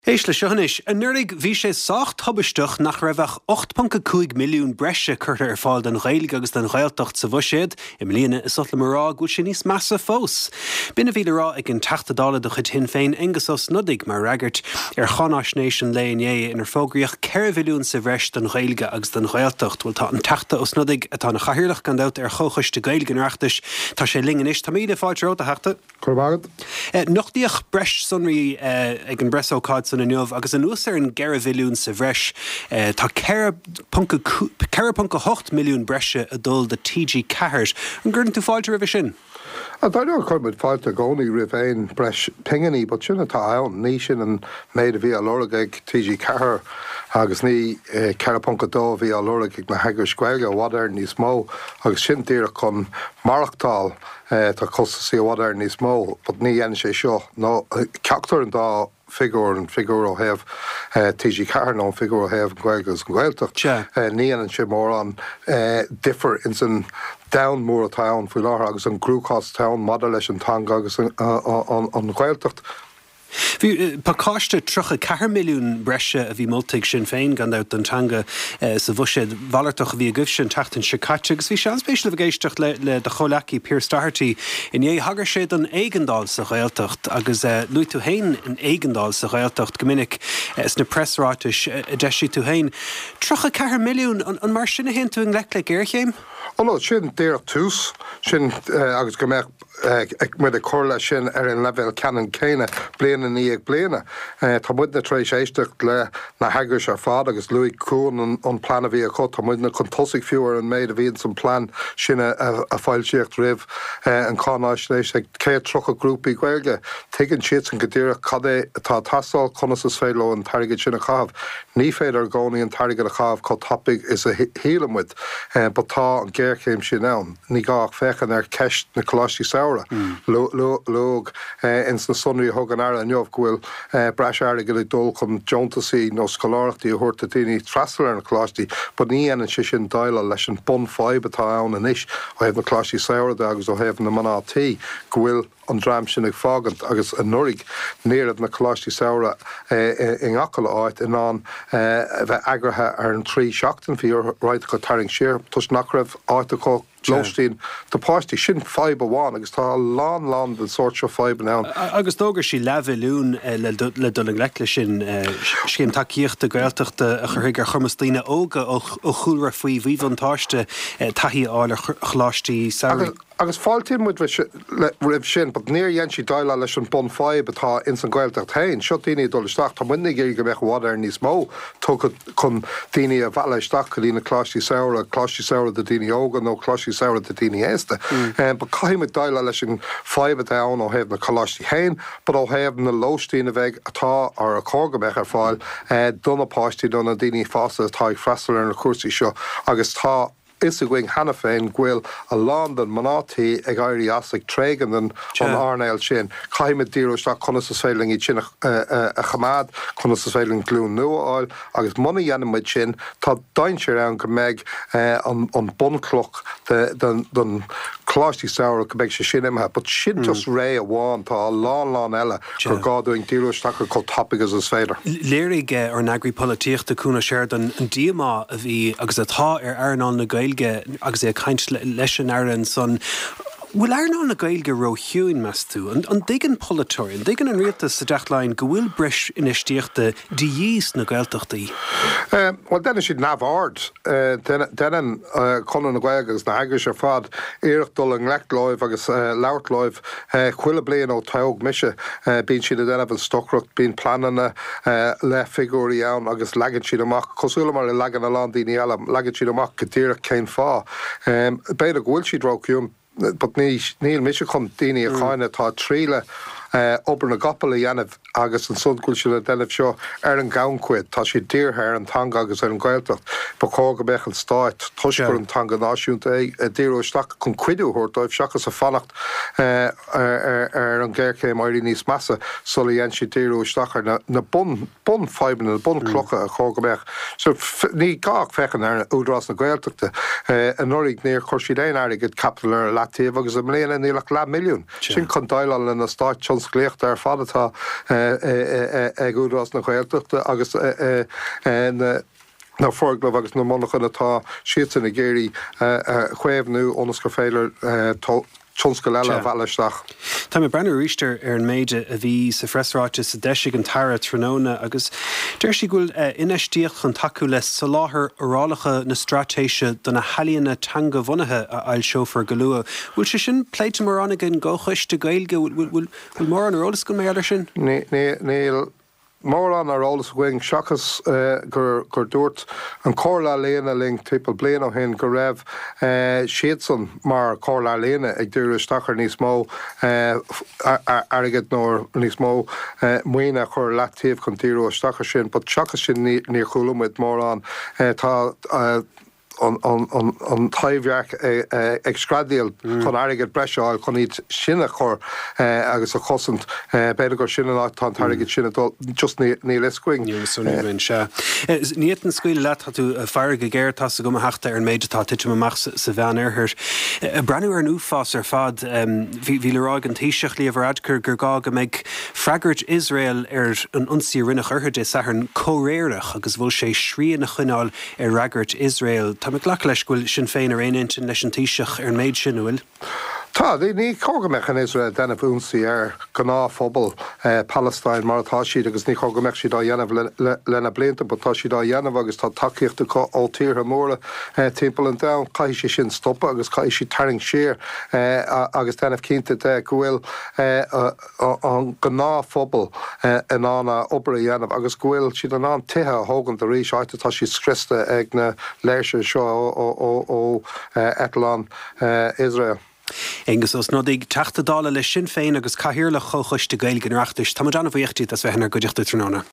Éis le seonis, a nurig bhí sé sacht habisteach nach raibh 8.5 milliún breise chuirte fáil den Ghaeilge agus den Ghaeltacht sa bhuiséad, I mbliana is sotla marrá go sin níos massa fós. Bina bhí rá ag an teachtadála do chud hin féin agus os nudig mar ragart Chanáis Nation léoné inar fógraíoch 4 milliún sa bhreis den Ghaeilge agus den Ghaeltacht bhfuil tá an teachta os nudig atá na chahirirlach gan dát chóchas de Gaeilge reachtas tá sé lingan is tá míide fáilte rá a heachta. Corbagad. Nachdíoch breis sunraí ag an bresócáid san inniuh agus an úsar an 4 milliún sa bhreis tá 4.8 milliún breise a dul de TG Cahars. An gurdan tú fáilte rih sin? I don't know if fáilte gcónaí rih éin breis pinganí, but sinna tá ann ní sin an méid a bhí a lorag ag TG Cahar agus ní 4.2 bhí a lorag ag na heagar scoilge bhadair níos mó agus sin tíre chun marachtáil tá costa sí bhadair níos mó, but ní dhéana sé seo. No, ceachtar an dá figure ó hef TG Cahar nó figure ó hef Gaelgus an Gaeltacht. Ní an sé mór an differ in san down mór a town fú láth agus an grúchás town model leis an tanga agus an Gaeltacht. Bhí paáiste 4 milliún breise a bhí multaigh sin féin gan dát an tanga sa bhuiséad bhalartach bhí a gcuibh sin teachtain Chicago agus bhí sean spéisial bhgéisteach le de cholaí Piers Doherty in é hagar séad an Éigeandáil sa Ghaeltacht agus luí tú hain an Éigeandáil sa Ghaeltacht gomininic is na pressráis a deisi tú hain. 4 milliún an mar sinna hen tú an lech le ggéirchéim? No, sin déir tús sin agus go meach ag mu a chorla sin an level canan céine bliana ní ag bliana. Tá muid na trééis éisteach le na hagars ar fád agus Louis Kuhn an plan a bhí a chu, tá muid na contosig fiúar an méid a bhíon san plan sinna a fáiltíocht rih an Chanáis Nation ag cé trocha grúpaí Gaeilge. Tuigeann siad san go dtíire cadé atá tasáil conas is féile an tarigid sinna chaamh. Ní féidir gcónaí an tarigid a chaamh có topic is a hílamid, but tá an géirchéim sin ann. Ní gách fechan ar ceist na Coláistí Saora. Lóg ins na sunraí thug an airla neamh go bhfuil breis airige le dul chun Jontasaí nó scoláireachtaí a thuirta daoine trastal ar na Coláistí, but ní ann si sin daile leis an bun fáib atá ann inis ó hebh na Coláistí Saora agus ó hebh na manátí go bhfuil an dream sin ag fágant agus an nurig néad na Coláistí Saora in acail áit in an bheith agrathe ar an 3 seachtain fí ráid go taring sér tus nach raibh áit a có Glóstín de páistí sin 5 bháin agus tá lán den sort seo 5 an. Agus dógur sí levelún le dul an lecle sin céim takeíocht a Gaeltacht a churig ar chumastíine óga ó chúra faoi bhíhantáiste taí áil chláistí Saoraí. Agus fáiltín muid rih sin, but níor dhéan sí daile leis an bun 5 atá in san Gaeltacht hain. Seo daoine dolisteach tá muinnig géir go bheith bhád ar níos mó tugad chun daoine a bheileisteach go dtína Coláistí Saora de daoine óga nó Coláistí Saora de daoine éasta. Ba caiimid daile leis an 5 atá ó hebh na Coláistí hain, but ó hebh na lóistína bheith atá ar a cógambeich ar fáil donna páistí donna daoine fása atá ag freistal ar na cuasaí seo agus tá is a going hana féin ghfuil a London manátí ag airí as ag trégan an Arnail sin. Caiimid díróisteach conas is féiling í sin a chamad, conas is féiling glún nua áil, agus muna dhéanamid sin tá daintir an go méid an buncloch den Coláistí Saora go méid sé sin imthe, but sin just ré a bháin tá lán eile gur gáúing díróisteach có topic is féidir. Léirigh ar an agri políochta cúna séir an díomá a bhí agus atá ar airnán na Gaeilge agus é caint leis an airan son. Bhfuil airnán na Gaeilge ro hiúin meas tú, an digan polytóir, an digan an rialtas sa deachláin go bhfuil breis inistíochta díos na Gaeltachtaí? Well, denna siad nabhard. Denan conan na Gaeilge agus na hagars ar fad éireach dul an lechtláibh agus leabhartláibh chuile blian ó taog mise bíonn siad a denna bhfuil stocrocht bíonn planana le figúirí ann agus legan siad amach cosúla mar i legan a lán daoine eile legan siad amach go dtíreach céin fá. Beidir go bhfuil siad róciúm, but níl mise chun daoine a cháine tá tríle obair na gapala dhéanamh agus an sundgúil se le denmh seo ar an gceancuid tá sé díorthir an tanga agus ar an Gaeltacht ba cóga bechal stáit tuisgur an tanga náisiúnta díróisteach chun cuidiúthirt dóibh seachas a fannacht ar an ggéircéim airí níos massa sola dhéan sé díróisteach ar na bun faiban na bun clocha a cóga bech. So ní gach fechan ar údrás na Gaeltachta an norig níor chuir siad éon airigid capital ar latíomh agus a mléana nílach le milliún. Sin chun daile le na stáit scléocht ar fadatá agúrás na Gaeltachta agus na forglah agus na monachchan atá siad na géirí chuimhnú ónas go féidir Tonscail eile bheileisteach. Tá mé brenn ríiste ar an méide a bhí sa freisráte sa deisig an tara tróna agus deir si gúil inistíoch an taú le sa láthair orálacha na stratéise donna halíonna tanga bhonathe a ail seofar go luath. Bhfuil se sin pléite mar anna gin ggóchuiste gailge bhfuil mór an arólas go méidir sin? Níl mór an arólas going seachas gur dúirt an cóirla léana ling tipal blian ó hin go raibh siadsan mar cóirla léana ag dúir stachar níos mó airgid nó níos mó muoine chur letíomh chun tíú stachar sin, but seachas sin ní chuúlamid mór an tá an taimhheach ag scradíal chun airgid breisiáil chun iad sinna chur agus a chosint beidir gur sinna ná tá airgid sinna just ní liscuing. Níiad an scuile le tú fear go géir tá go heachta ar an méide tá tiite amach sa bhean airthir. Brenn ar an úfás ar fad bhí lerá an tíiseach líomh radcur gur gá go méid freagairt Israel ar an ionsaí rinach orthaide sa an córéireach agus bhfuil sé srían na chuineáil ar ragairt Israel. Tá me ghlach leis bhfuil sin féin ar aonantin leis an tíiseach ar an méid sin bhfuil? Tá, ní cógamach an Israel denna bhúnsaí ar gná phobal Palestine mar atá siad agus ní cógamach siad á dhéanamh lena blianta, but tá siad á dhéanamh agus tá takeíochta ó tíortha móra timpeall an dam, caiith sé sin stoppa agus caiith sí taring siar agus denmh cinnte de gohfuil an gná phobal in ána obair a dhéanamh agus gohfuil siad an an tithe thógan de rís áite tá sí scrista ag na léirse seo ó Etalán Israel. Agus os nódig teachtadála le sin féin agus caithír le chochuiste gailge an reachtais, tá anna bhíochttaí as bheithnar go deachta tróna.